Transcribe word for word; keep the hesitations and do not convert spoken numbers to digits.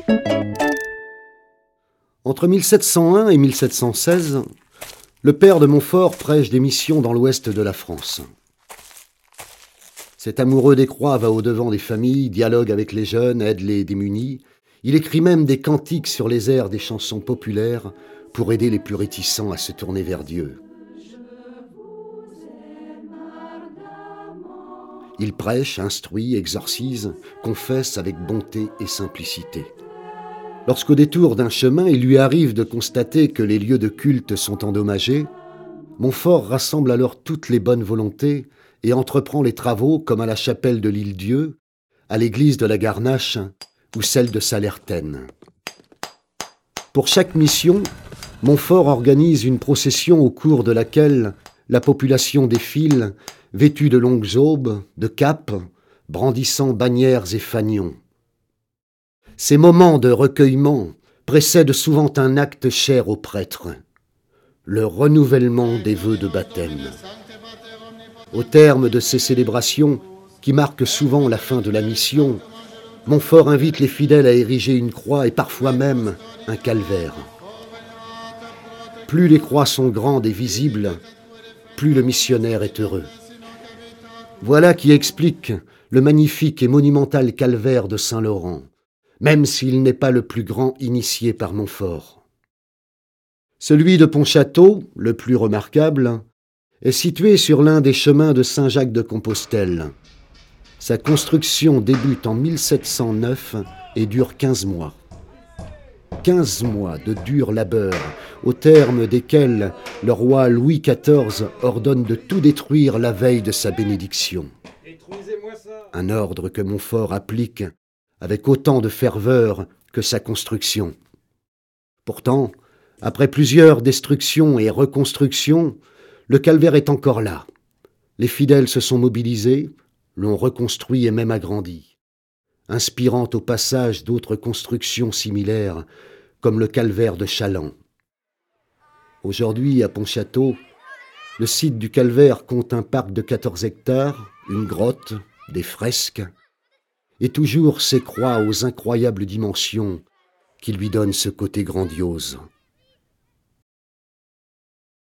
Entre mille sept cent un et mille sept cent seize, le père de Montfort prêche des missions dans l'ouest de la France. Cet amoureux des croix va au-devant des familles, dialogue avec les jeunes, aide les démunis. Il écrit même des cantiques sur les airs des chansons populaires pour aider les plus réticents à se tourner vers Dieu. Il prêche, instruit, exorcise, confesse avec bonté et simplicité. Lorsqu'au détour d'un chemin, il lui arrive de constater que les lieux de culte sont endommagés, Montfort rassemble alors toutes les bonnes volontés et entreprend les travaux comme à la chapelle de l'Île-Dieu, à l'église de la Garnache ou celle de Salertaine. Pour chaque mission, Montfort organise une procession au cours de laquelle la population défile, vêtue de longues aubes, de capes, brandissant bannières et fanions. Ces moments de recueillement précèdent souvent un acte cher aux prêtres, le renouvellement des vœux de baptême. Au terme de ces célébrations, qui marquent souvent la fin de la mission, Montfort invite les fidèles à ériger une croix et parfois même un calvaire. Plus les croix sont grandes et visibles, plus le missionnaire est heureux. Voilà qui explique le magnifique et monumental calvaire de Saint-Laurent, même s'il n'est pas le plus grand initié par Montfort. Celui de Pontchâteau, le plus remarquable, est situé sur l'un des chemins de Saint-Jacques-de-Compostelle. Sa construction débute en mille sept cent neuf et dure quinze mois. Quinze mois de dur labeur, au terme desquels le roi Louis quatorze ordonne de tout détruire la veille de sa bénédiction. Un ordre que Montfort applique avec autant de ferveur que sa construction. Pourtant, après plusieurs destructions et reconstructions, le calvaire est encore là. Les fidèles se sont mobilisés, l'ont reconstruit et même agrandi, inspirant au passage d'autres constructions similaires, comme le calvaire de Chaland. Aujourd'hui, à Pontchâteau, le site du calvaire compte un parc de quatorze hectares, une grotte, des fresques, et toujours ces croix aux incroyables dimensions qui lui donnent ce côté grandiose.